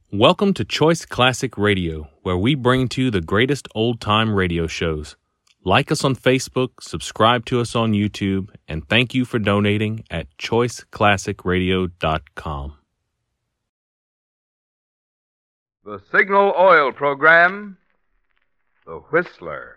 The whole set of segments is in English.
Welcome to Choice Classic Radio, where we bring to you the greatest old-time radio shows. Like us on Facebook, subscribe to us on YouTube, and thank you for donating at choiceclassicradio.com. The Signal Oil Program, The Whistler.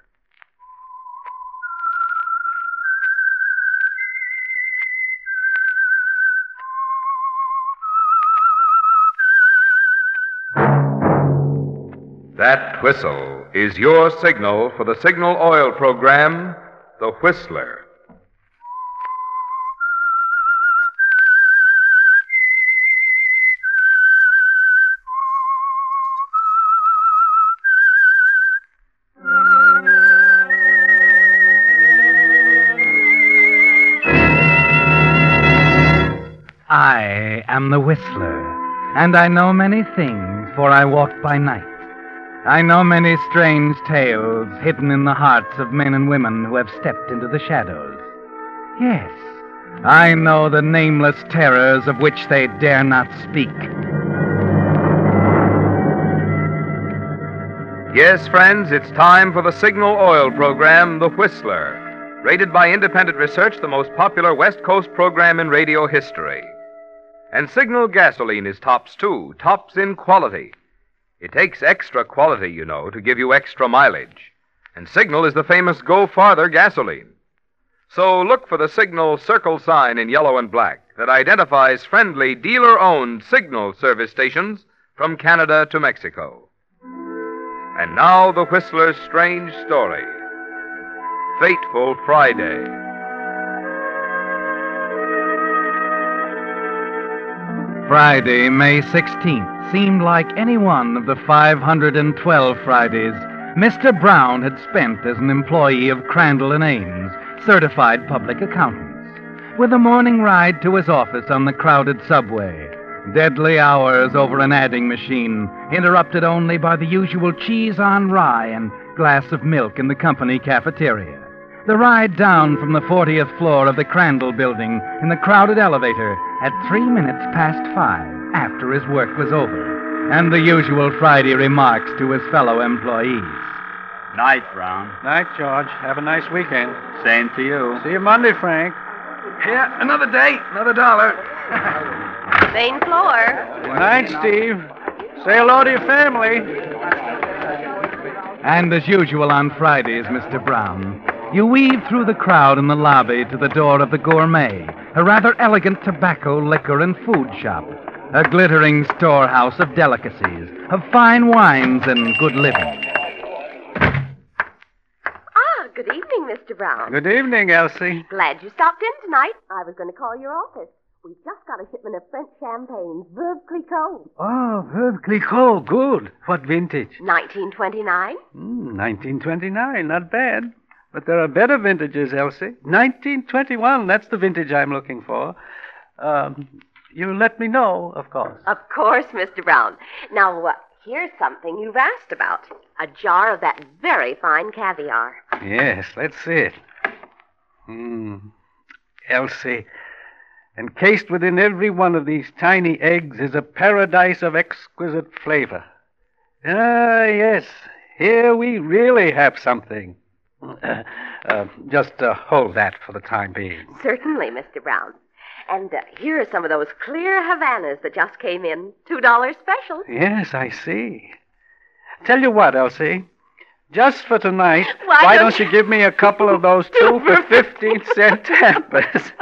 That whistle is your signal for the Signal Oil Program, The Whistler. I am the Whistler, and I know many things, for I walk by night. I know many strange tales hidden in the hearts of men and women who have stepped into the shadows. Yes, I know the nameless terrors of which they dare not speak. Yes, friends, it's time for the Signal Oil Program, The Whistler. Rated by independent research, the most popular West Coast program in radio history. And Signal gasoline is tops, too. Tops in quality. It takes extra quality, you know, to give you extra mileage. And Signal is the famous Go Farther gasoline. So look for the Signal circle sign in yellow and black that identifies friendly dealer-owned Signal service stations from Canada to Mexico. And now the Whistler's strange story. Fateful Friday. Friday, May 16th, seemed like any one of the 512 Fridays Mr. Brown had spent as an employee of Crandall and Ames, certified public accountants, with a morning ride to his office on the crowded subway, deadly hours over an adding machine, interrupted only by the usual cheese on rye and glass of milk in the company cafeteria. The ride down from the 40th floor of the Crandall building in the crowded elevator at 3 minutes past 5 after his work was over, and the usual Friday remarks to his fellow employees. Night, Brown. Night, George. Have a nice weekend. Same to you. See you Monday, Frank. Here, another day, another $1. Main floor. Good night, Steve. Say hello to your family. And as usual on Fridays, Mr. Brown, you weave through the crowd in the lobby to the door of the Gourmet, a rather elegant tobacco, liquor, and food shop, a glittering storehouse of delicacies, of fine wines and good living. Good evening, Mr. Brown. Good evening, Elsie. Glad you stopped in tonight. I was going to call your office. We've just got a shipment of French champagnes, Veuve Clicquot. Oh, Veuve Clicquot. Good. What vintage? 1929. 1929. Not bad. But there are better vintages, Elsie. 1921. That's the vintage I'm looking for. You let me know, of course. Of course, Mr. Brown. Now, here's something you've asked about. A jar of that very fine caviar. Yes, let's see it. Elsie, encased within every one of these tiny eggs is a paradise of exquisite flavor. Ah, yes, here we really have something. Just hold that for the time being. Certainly, Mr. Brown. And here are some of those clear Havanas that just came in. $2 special. Yes, I see. Tell you what, Elsie. Just for tonight, Why don't you give me a couple of those 2 for 15-cent tampers?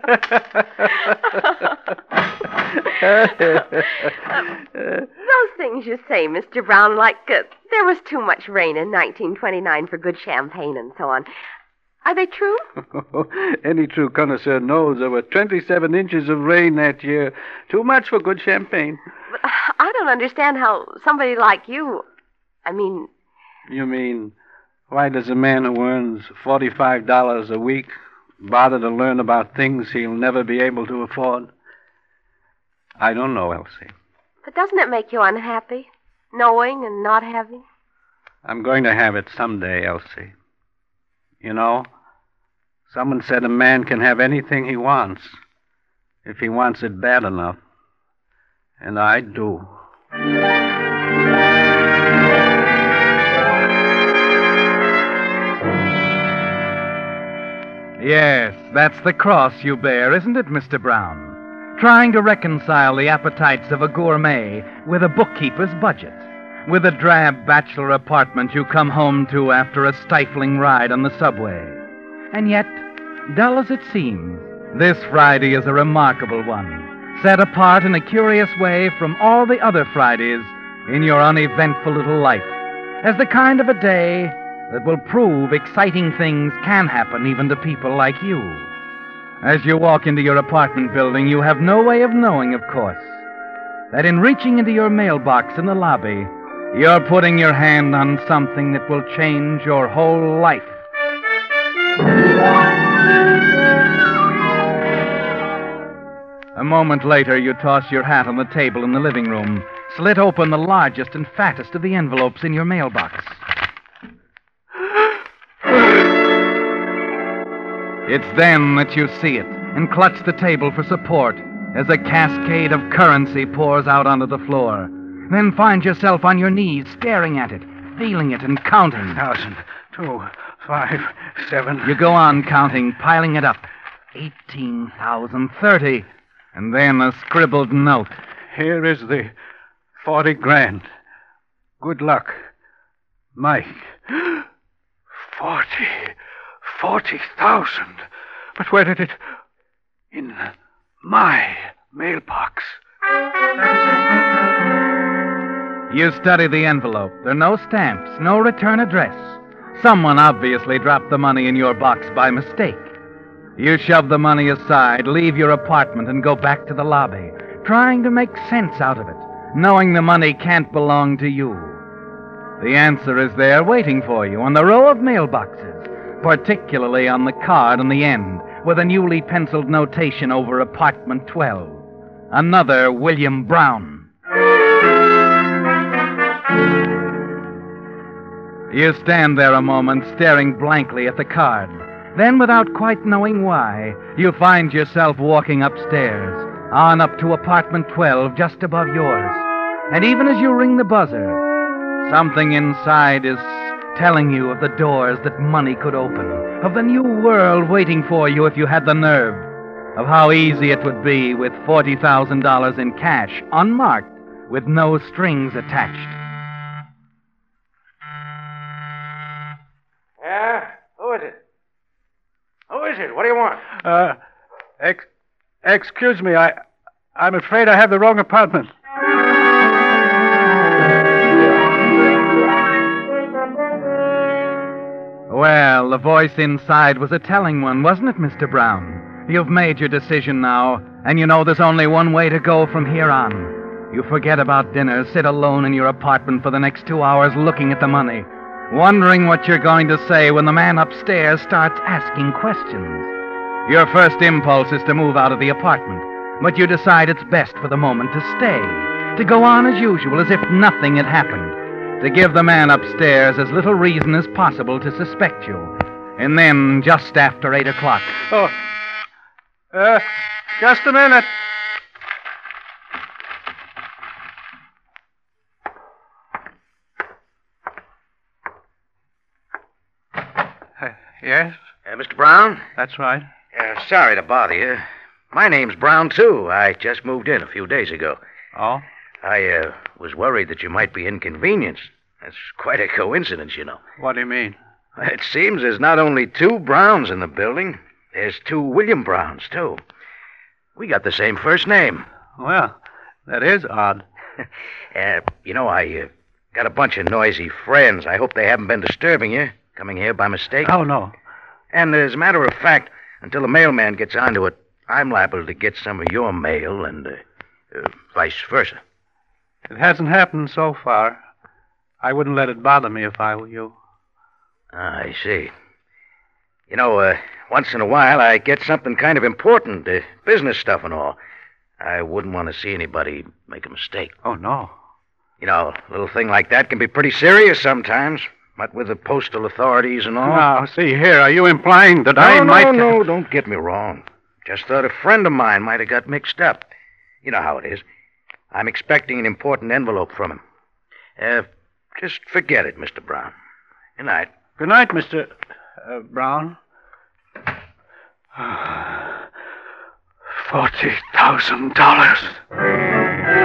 Those things you say, Mr. Brown, like there was too much rain in 1929 for good champagne and so on. Are they true? Any true connoisseur knows there were 27 inches of rain that year. Too much for good champagne. But I don't understand how somebody like you... You mean, why does a man who earns $45 a week bother to learn about things he'll never be able to afford? I don't know, Elsie. But doesn't it make you unhappy, knowing and not having? I'm going to have it someday, Elsie. You know, someone said a man can have anything he wants if he wants it bad enough. And I do. Yes, that's the cross you bear, isn't it, Mr. Brown? Trying to reconcile the appetites of a gourmet with a bookkeeper's budget, with a drab bachelor apartment you come home to after a stifling ride on the subway. And yet, dull as it seems, this Friday is a remarkable one, set apart in a curious way from all the other Fridays in your uneventful little life, as the kind of a day that will prove exciting things can happen even to people like you. As you walk into your apartment building, you have no way of knowing, of course, that in reaching into your mailbox in the lobby, you're putting your hand on something that will change your whole life. A moment later, you toss your hat on the table in the living room, slit open the largest and fattest of the envelopes in your mailbox. It's then that you see it and clutch the table for support as a cascade of currency pours out onto the floor. Then find yourself on your knees staring at it, feeling it, and counting. 1,000, 2, 5, 7. You go on counting, piling it up. 18,000, 30. And then a scribbled note. Here is the 40 grand. Good luck. Mike. 40,000. But where did it... In my mailbox. You study the envelope. There are no stamps, no return address. Someone obviously dropped the money in your box by mistake. You shove the money aside, leave your apartment, and go back to the lobby, trying to make sense out of it, knowing the money can't belong to you. The answer is there waiting for you on the row of mailboxes, particularly on the card on the end, with a newly penciled notation over apartment 12. Another William Brown. You stand there a moment, staring blankly at the card. Then, without quite knowing why, you find yourself walking upstairs, on up to apartment 12, just above yours. And even as you ring the buzzer, something inside is telling you of the doors that money could open, of the new world waiting for you if you had the nerve, of how easy it would be with $40,000 in cash, unmarked, with no strings attached. Yeah? Who is it? Who is it? What do you want? Excuse me, I'm afraid I have the wrong apartment. Well, the voice inside was a telling one, wasn't it, Mr. Brown? You've made your decision now, and you know there's only one way to go from here on. You forget about dinner, sit alone in your apartment for the next 2 hours looking at the money, wondering what you're going to say when the man upstairs starts asking questions. Your first impulse is to move out of the apartment, but you decide it's best for the moment to stay, to go on as usual, as if nothing had happened, to give the man upstairs as little reason as possible to suspect you. And then, just after 8 o'clock... Just a minute. Yes? Mr. Brown? That's right. Sorry to bother you. My name's Brown, too. I just moved in a few days ago. Oh? I was worried that you might be inconvenienced. That's quite a coincidence, you know. What do you mean? It seems there's not only 2 Browns in the building. There's 2 William Browns, too. We got the same first name. Well, that is odd. You know, I got a bunch of noisy friends. I hope they haven't been disturbing you, coming here by mistake. Oh, no. And as a matter of fact, until the mailman gets onto it, I'm liable to get some of your mail and vice versa. It hasn't happened so far. I wouldn't let it bother me if I were you. I see. You know, once in a while I get something kind of important, business stuff and all. I wouldn't want to see anybody make a mistake. Oh, no. You know, a little thing like that can be pretty serious sometimes, what with the postal authorities and all. Now, see here, are you implying that I might... No, don't get me wrong. Just thought a friend of mine might have got mixed up. You know how it is. I'm expecting an important envelope from him. Just forget it, Mr. Brown. Good night. Good night, Mr. Brown. $40,000.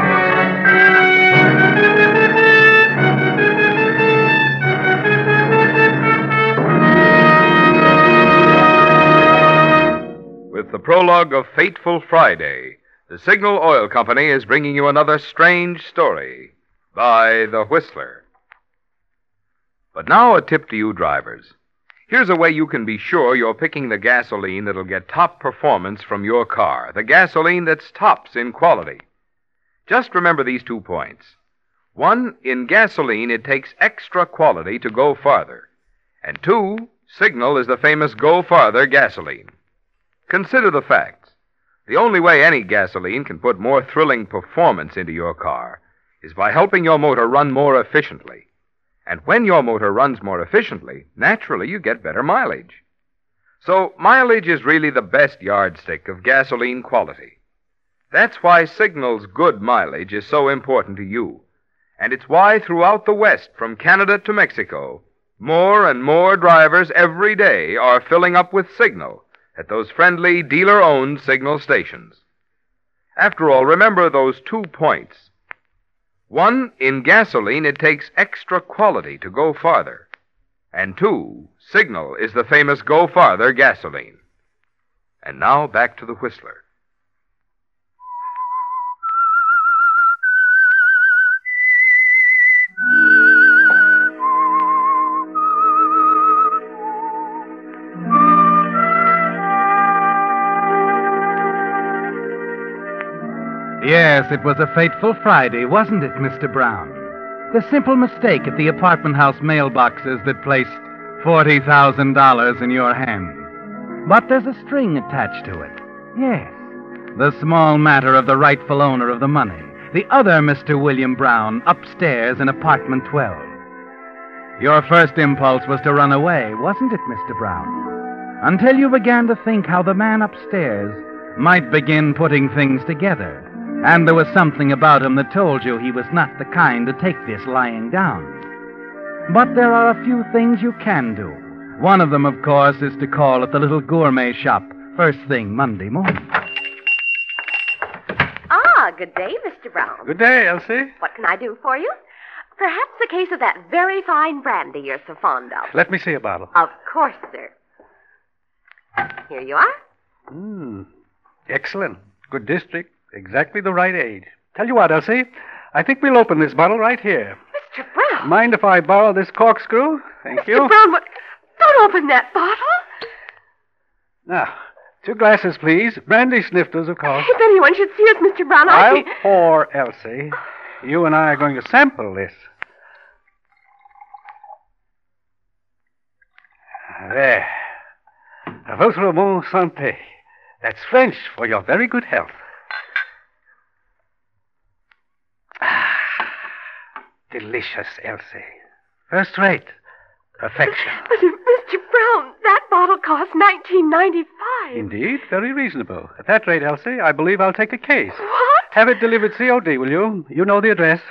With the prologue of Fateful Friday, the Signal Oil Company is bringing you another strange story by The Whistler. But now a tip to you drivers. Here's a way you can be sure you're picking the gasoline that'll get top performance from your car, the gasoline that's tops in quality. Just remember these 2 points. 1, in gasoline, it takes extra quality to go farther. And 2, Signal is the famous Go Farther gasoline. Consider the facts. The only way any gasoline can put more thrilling performance into your car is by helping your motor run more efficiently. And when your motor runs more efficiently, naturally you get better mileage. So mileage is really the best yardstick of gasoline quality. That's why Signal's good mileage is so important to you. And it's why throughout the West, from Canada to Mexico, more and more drivers every day are filling up with Signal at those friendly dealer-owned Signal stations. After all, remember those 2 points. 1, in gasoline, it takes extra quality to go farther. And 2, Signal is the famous Go Farther gasoline. And now back to the Whistler. Yes, it was a fateful Friday, wasn't it, Mr. Brown? The simple mistake at the apartment house mailboxes that placed $40,000 in your hand. But there's a string attached to it. Yes, the small matter of the rightful owner of the money, the other Mr. William Brown, upstairs in apartment 12. Your first impulse was to run away, wasn't it, Mr. Brown? Until you began to think how the man upstairs might begin putting things together. And there was something about him that told you he was not the kind to take this lying down. But there are a few things you can do. One of them, of course, is to call at the little gourmet shop first thing Monday morning. Ah, good day, Mr. Brown. Good day, Elsie. What can I do for you? Perhaps a case of that very fine brandy you're so fond of. Let me see a bottle. Of course, sir. Here you are. Excellent. Good district. Exactly the right age. Tell you what, Elsie, I think we'll open this bottle right here. Mr. Brown. Mind if I borrow this corkscrew? Thank you. Mr. Brown, what? Don't open that bottle. Now, 2 glasses, please. Brandy snifters, of course. If anyone should see us, Mr. Brown, I'll pour, Elsie. You and I are going to sample this. There. Votre bonne santé. That's French for your very good health. Delicious, Elsie. First rate. Perfection. But, Mr. Brown, that bottle cost $19.95. Indeed, very reasonable. At that rate, Elsie, I believe I'll take a case. What? Have it delivered COD, will you? You know the address.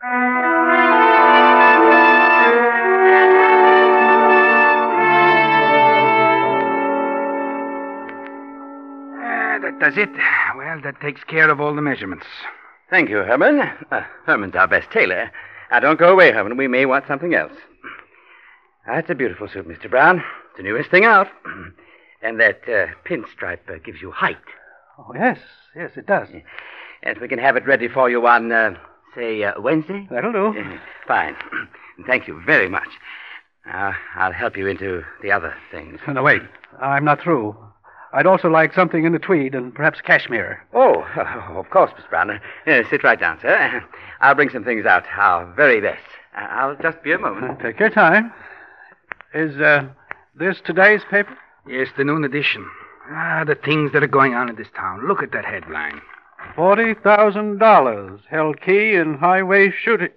That does it. Well, that takes care of all the measurements. Thank you, Herman. Herman's our best tailor. Now, don't go away, Herman. We may want something else. That's a beautiful suit, Mr. Brown. It's the newest thing out. And that pinstripe gives you height. Oh, yes. Yes, it does. Yes, we can have it ready for you on, say, Wednesday? That'll do. Fine. Thank you very much. I'll help you into the other things. No, wait. I'm not through. I'd also like something in the tweed and perhaps cashmere. Oh, of course, Mr. Brown. Sit right down, sir. I'll bring some things out. Our very best. I'll just be a moment. Take your time. Is this today's paper? Yes, the noon edition. The things that are going on in this town. Look at that headline. $40,000 held key in highway shooting.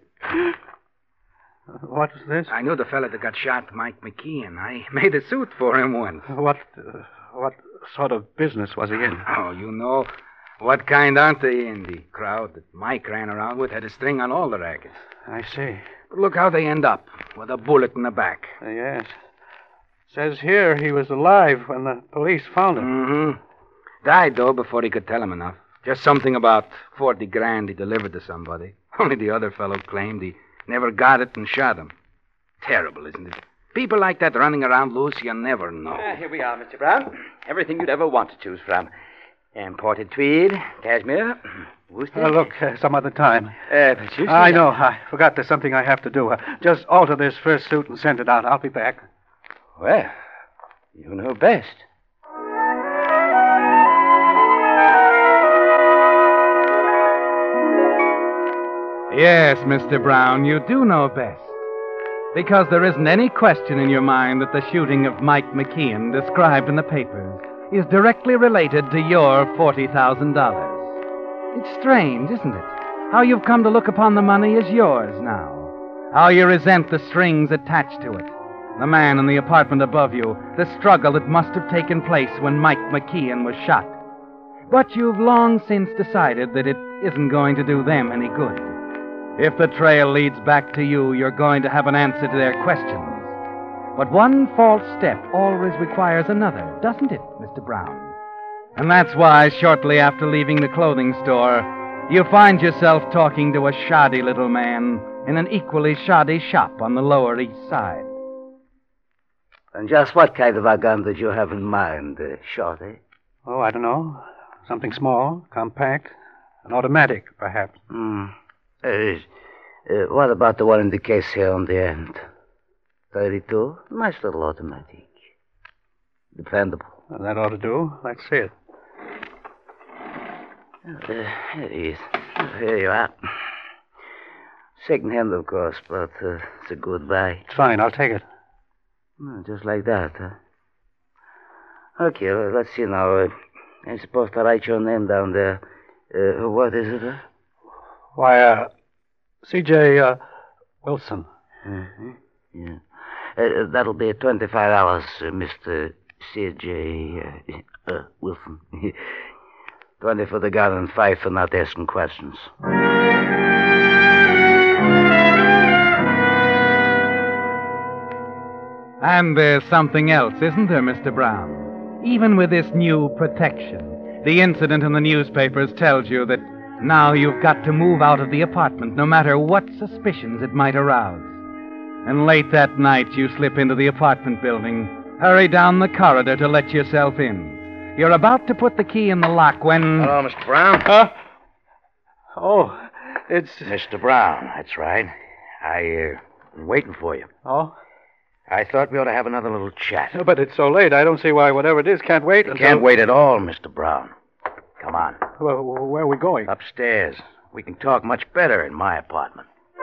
What is this? I knew the fella that got shot, Mike McKeon. I made a suit for him once. What sort of business was he in? Oh, you know. What kind aren't they in? The crowd that Mike ran around with had a string on all the rackets. I see. But look how they end up, with a bullet in the back. Yes. Says here he was alive when the police found him. Mm-hmm. Died, though, before he could tell him enough. Just something about 40 grand he delivered to somebody. Only the other fellow claimed he never got it and shot him. Terrible, isn't it? People like that running around loose, you never know. Here we are, Mr. Brown. Everything you'd ever want to choose from. Imported tweed, cashmere, worsted. Look, some other time. But you I know. I forgot there's something I have to do. Just alter this first suit and send it out. I'll be back. Well, you know best. Yes, Mr. Brown, you do know best. Because there isn't any question in your mind that the shooting of Mike McKeon, described in the papers, is directly related to your $40,000. It's strange, isn't it? How you've come to look upon the money as yours now. How you resent the strings attached to it. The man in the apartment above you, the struggle that must have taken place when Mike McKeon was shot. But you've long since decided that it isn't going to do them any good. If the trail leads back to you, you're going to have an answer to their questions. But one false step always requires another, doesn't it, Mr. Brown? And that's why, shortly after leaving the clothing store, you find yourself talking to a shoddy little man in an equally shoddy shop on the Lower East Side. And just what kind of a gun did you have in mind, Shorty? Oh, I don't know. Something small, compact, an automatic, perhaps. What about the one in the case here on the end? 32? Nice little automatic. Dependable. Well, that ought to do. Let's see it. Here it is. Here you are. Second hand, of course, but it's a good buy. It's fine. I'll take it. Just like that, huh? Okay, well, let's see now. I'm supposed to write your name down there. What is it? Why, C.J. Wilson. Mm-hmm. Yeah. That'll be $25, Mr. C.J. Wilson. 20 for the gun and 5 for not asking questions. And there's something else, isn't there, Mr. Brown? Even with this new protection, the incident in the newspapers tells you that now you've got to move out of the apartment, no matter what suspicions it might arouse. And late that night, you slip into the apartment building, hurry down the corridor to let yourself in. You're about to put the key in the lock when... Hello, Mr. Brown. Huh? Oh, it's... Mr. Brown, that's right. I've been waiting for you. Oh? I thought we ought to have another little chat. But it's so late. I don't see why whatever it is can't wait until... Can't wait at all, Mr. Brown. Come on. Well, where are we going? Upstairs. We can talk much better in my apartment.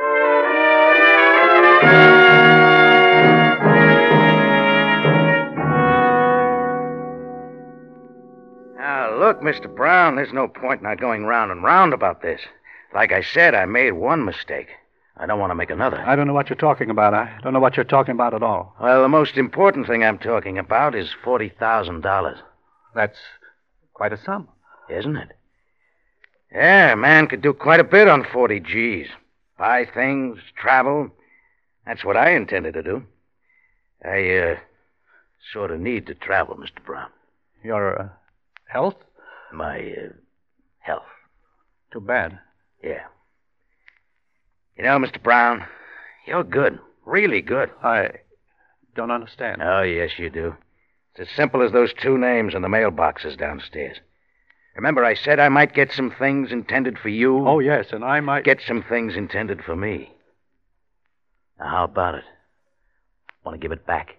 Now, look, Mr. Brown, there's no point in our going round and round about this. Like I said, I made one mistake. I don't want to make another. I don't know what you're talking about. I don't know what you're talking about at all. Well, the most important thing I'm talking about is $40,000. That's quite a sum. Isn't it? Yeah, a man could do quite a bit on 40 G's. Buy things, travel. That's what I intended to do. I, sort of need to travel, Mr. Brown. Your, health? My, health. Too bad. Yeah. You know, Mr. Brown, you're good. Really good. I don't understand. Oh, yes, you do. It's as simple as those 2 names in the mailboxes downstairs. Remember I said I might get some things intended for you? Oh, yes, and I might... Get some things intended for me. Now, how about it? Want to give it back?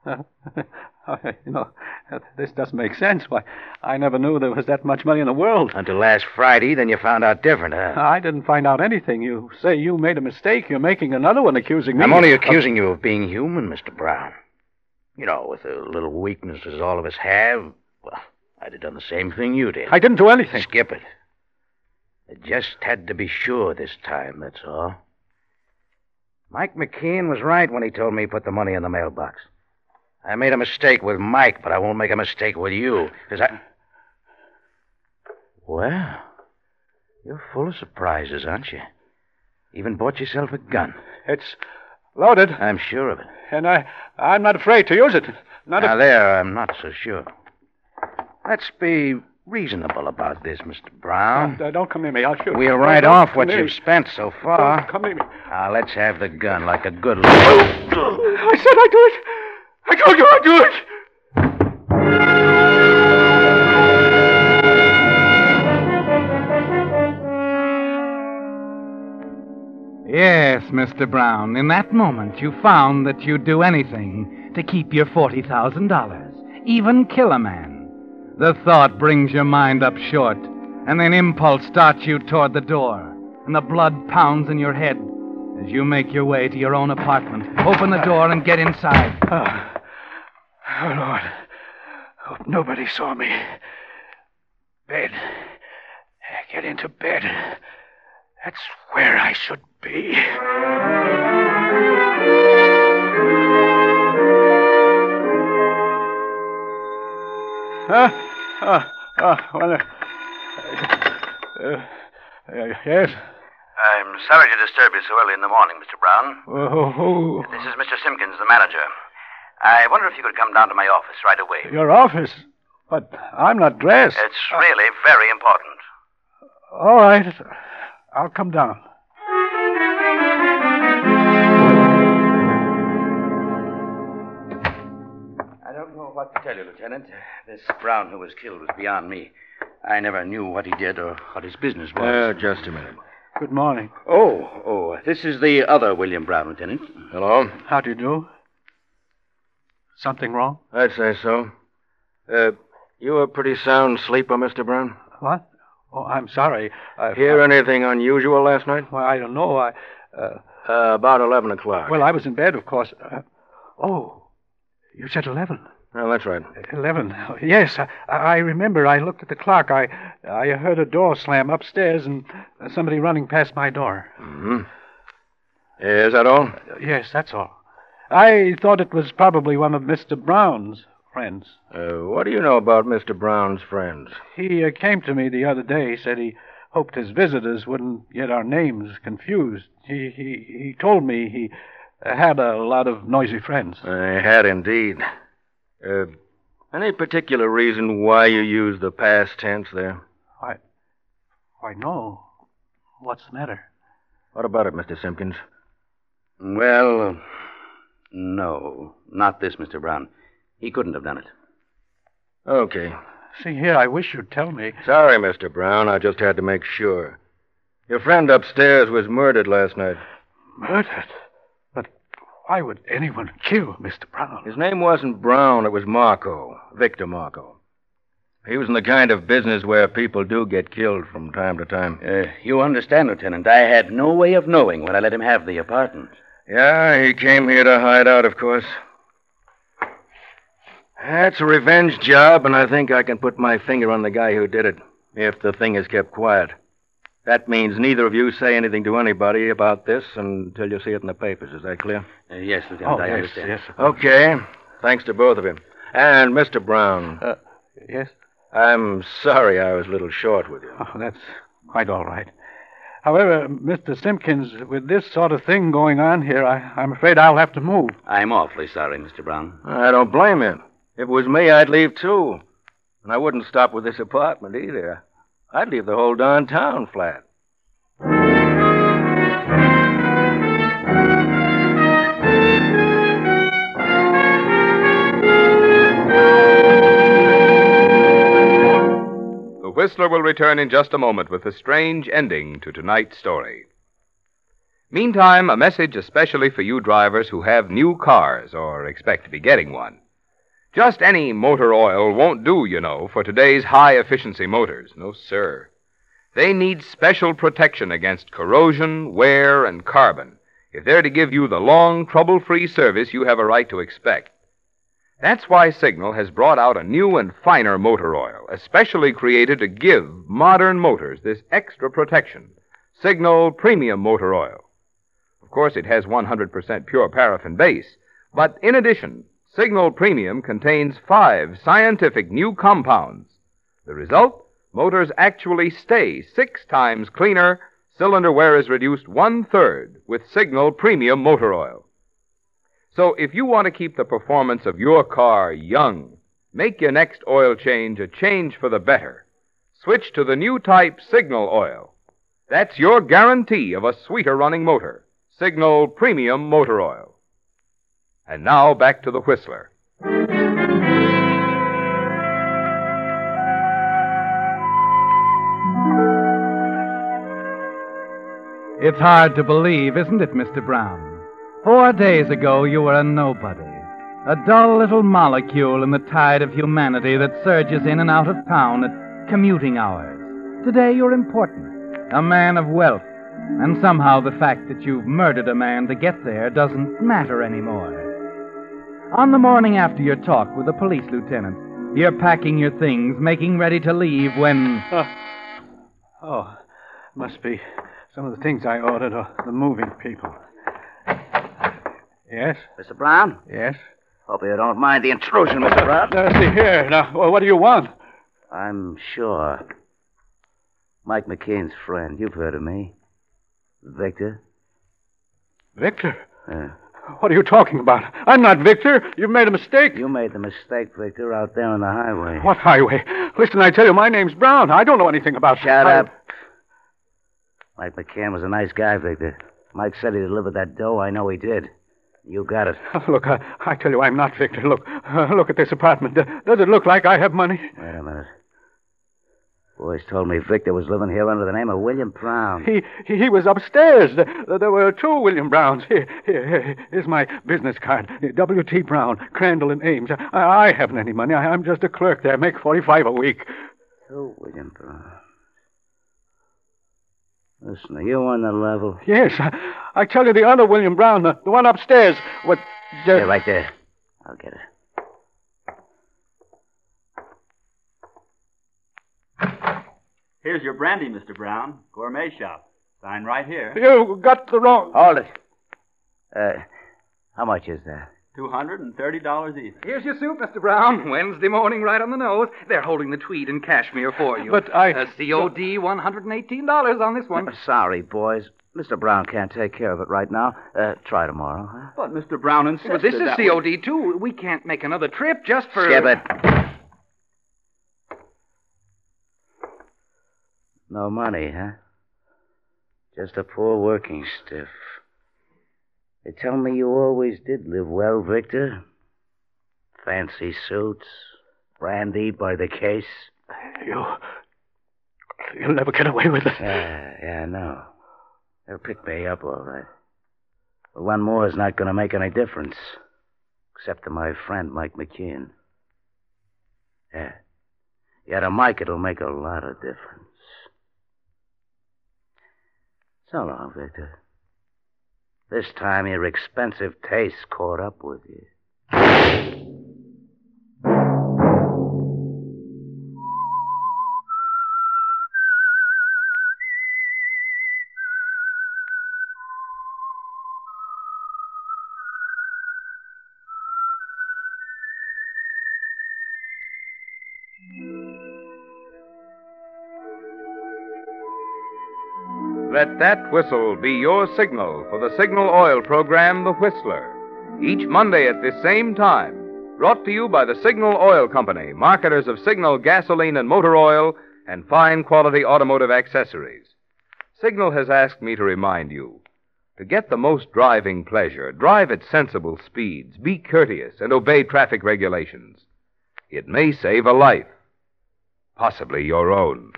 This doesn't make sense. Why, I never knew there was that much money in the world. Until last Friday, then you found out different, huh? I didn't find out anything. You say you made a mistake. You're making another one accusing me. I'm only accusing you of being human, Mr. Brown. You know, with the little weaknesses all of us have, well, I'd have done the same thing you did. I didn't do anything. Skip it. I just had to be sure this time, that's all. Mike McKeon was right when he told me he put the money in the mailbox. I made a mistake with Mike, but I won't make a mistake with you, because I... Well, you're full of surprises, aren't you? Even bought yourself a gun. Loaded. I'm sure of it. And I'm not afraid to use it. Now, there, I'm not so sure. Let's be reasonable about this, Mr. Brown. Don't come near me. I'll shoot. We'll write off what you've spent so far. Don't come near me. Now, let's have the gun like a good... I said I'd do it. I told you I'd do it. Yes, Mr. Brown, in that moment you found that you'd do anything to keep your $40,000, even kill a man. The thought brings your mind up short, and then impulse starts you toward the door, and the blood pounds in your head as you make your way to your own apartment. Open the door and get inside. Oh, Lord. Hope nobody saw me. Bed. Get into bed. That's where I should be. Yes? I'm sorry to disturb you so early in the morning, Mr. Brown. Oh. This is Mr. Simpkins, the manager. I wonder if you could come down to my office right away. Your office? But I'm not dressed. It's really very important. All right. I'll come down. I don't know what to tell you, Lieutenant. This Brown who was killed was beyond me. I never knew what he did or what his business was. Just a minute. Good morning. Oh, this is the other William Brown, Lieutenant. Hello? How do you do? Something wrong? I'd say so. You a pretty sound sleeper, Mr. Brown? What? Oh, I'm sorry. Hear anything unusual last night? Well, I don't know. About 11 o'clock. Well, I was in bed, of course. You said 11. Well, that's right. 11. Yes, I remember. I looked at the clock. I heard a door slam upstairs and somebody running past my door. Mm-hmm. Is that all? Yes, that's all. I thought it was probably one of Mr. Brown's friends. What do you know about Mr. Brown's friends? He came to me the other day, said he hoped his visitors wouldn't get our names confused. He told me he had a lot of noisy friends. I had indeed. Any particular reason why you use the past tense there? Why, no. What's the matter? What about it, Mr. Simpkins? Well, no. Not this, Mr. Brown. He couldn't have done it. Okay. See here, I wish you'd tell me. Sorry, Mr. Brown. I just had to make sure. Your friend upstairs was murdered last night. Murdered? But why would anyone kill Mr. Brown? His name wasn't Brown. It was Marco. Victor Marco. He was in the kind of business where people do get killed from time to time. You understand, Lieutenant. I had no way of knowing when I let him have the apartment. Yeah, he came here to hide out, of course. That's a revenge job, and I think I can put my finger on the guy who did it, if the thing is kept quiet. That means neither of you say anything to anybody about this until you see it in the papers. Is that clear? Yes, Lieutenant, I yes, understand. Yes. Okay. Thanks to both of you. And Mr. Brown. Yes? I'm sorry I was a little short with you. Oh, that's quite all right. However, Mr. Simpkins, with this sort of thing going on here, I'm afraid I'll have to move. I'm awfully sorry, Mr. Brown. I don't blame you. If it was me, I'd leave too. And I wouldn't stop with this apartment either. I'd leave the whole darn town flat. The Whistler will return in just a moment with a strange ending to tonight's story. Meantime, a message especially for you drivers who have new cars or expect to be getting one. Just any motor oil won't do, you know, for today's high-efficiency motors. No, sir. They need special protection against corrosion, wear, and carbon if they're to give you the long, trouble-free service you have a right to expect. That's why Signal has brought out a new and finer motor oil, especially created to give modern motors this extra protection. Signal Premium Motor Oil. Of course, it has 100% pure paraffin base, but in addition, Signal Premium contains 5 scientific new compounds. The result? Motors actually stay 6 times cleaner. Cylinder wear is reduced 1/3 with Signal Premium Motor Oil. So if you want to keep the performance of your car young, make your next oil change a change for the better. Switch to the new type Signal Oil. That's your guarantee of a sweeter running motor. Signal Premium Motor Oil. And now back to the Whistler. It's hard to believe, isn't it, Mr. Brown? 4 days ago, you were a nobody. A dull little molecule in the tide of humanity that surges in and out of town at commuting hours. Today, you're important. A man of wealth. And somehow the fact that you've murdered a man to get there doesn't matter anymore. On the morning after your talk with the police lieutenant, you're packing your things, making ready to leave when... Must be some of the things I ordered or the moving people. Yes? Mr. Brown? Yes? Hope you don't mind the intrusion, Mr. Brown. See here. Now, what do you want? I'm sure. Mike McKean's friend. You've heard of me. Victor? Victor? What are you talking about? I'm not Victor. You've made a mistake. You made the mistake, Victor, out there on the highway. What highway? Listen, I tell you, my name's Brown. I don't know anything about... Shut up. Mike McCann was a nice guy, Victor. Mike said he delivered that dough. I know he did. You got it. Look, I tell you, I'm not Victor. Look at this apartment. Does it look like I have money? Wait a minute. Boys told me Victor was living here under the name of William Brown. He was upstairs. There were 2 William Browns. Here's my business card. W.T. Brown, Crandall and Ames. I haven't any money. I'm just a clerk there. Make $45 a week. 2 William Brown. Listen, are you on the level? Yes. I tell you, the other William Brown, the one upstairs, Yeah, right there. I'll get it. Here's your brandy, Mr. Brown. Gourmet shop. Sign right here. You got the wrong... Hold it. How much is that? $230 each. Here's your suit, Mr. Brown. Wednesday morning, right on the nose. They're holding the tweed and cashmere for you. But I... COD $118 on this one. Sorry, boys. Mr. Brown can't take care of it right now. Try tomorrow, huh? But Mr. Brown insisted. But this is COD, too. We can't make another trip just for... Skip it. No money, huh? Just a poor working stiff. They tell me you always did live well, Victor. Fancy suits, brandy by the case. You'll never get away with it. Yeah, I know. They'll pick me up all right. But one more is not going to make any difference. Except to my friend, Mike McKean. Yeah, to Mike it'll make a lot of difference. So long, Victor. This time your expensive taste caught up with you. Let that whistle be your signal for the Signal Oil program, The Whistler. Each Monday at this same time. Brought to you by the Signal Oil Company, marketers of Signal gasoline and motor oil and fine quality automotive accessories. Signal has asked me to remind you, to get the most driving pleasure, drive at sensible speeds, be courteous, and obey traffic regulations. It may save a life, possibly your own.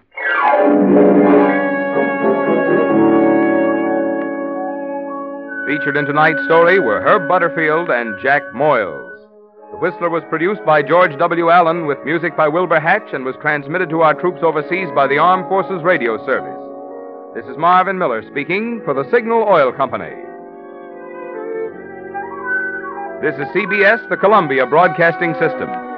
Featured in tonight's story were Herb Butterfield and Jack Moyles. The Whistler was produced by George W. Allen with music by Wilbur Hatch and was transmitted to our troops overseas by the Armed Forces Radio Service. This is Marvin Miller speaking for the Signal Oil Company. This is CBS, the Columbia Broadcasting System.